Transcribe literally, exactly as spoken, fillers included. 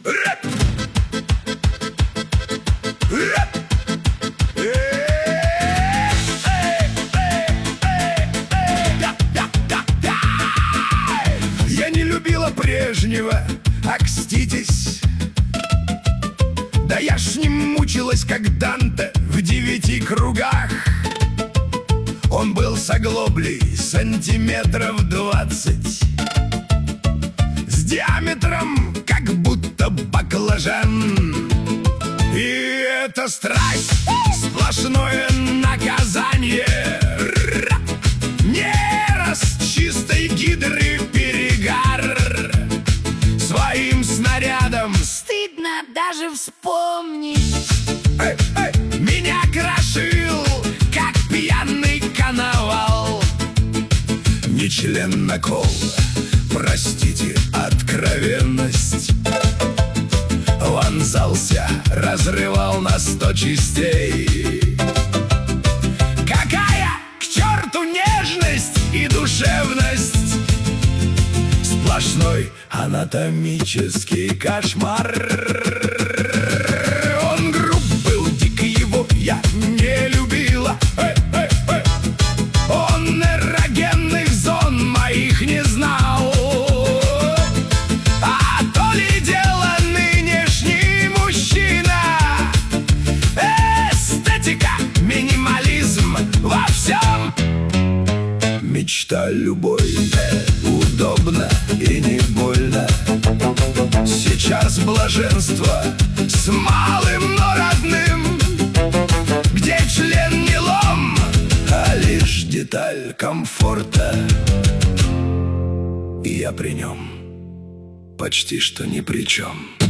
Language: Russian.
Рэп! Рэп! Я не любила прежнего, окститесь. Да я ж не мучилась, как Данте в девяти кругах. Он был с оглоблей сантиметров двадцать, с диаметром, как будто баклажан. И эта страсть — сплошное наказание. Нерост чистой гидры перегар. Своим снарядом стыдно даже вспомнить. Эй, эй, меня крошил, как пьяный коновал. Не член накол, простите откровенность. Вонзался, разрывал на сто частей. Какая к черту нежность и душевность! Сплошной анатомический кошмар. Он груб был, дик, его я не любила. Эй, эй, эй. Он эрогенных зон моих не знал. А то ли дело нынешний мужчина. Эстетика, минимализм во всем. Мечта любой, удобно и не больно. Сейчас блаженство с малым, но родным, где член не лом, а лишь деталь комфорта. И я при нем почти что ни при чем.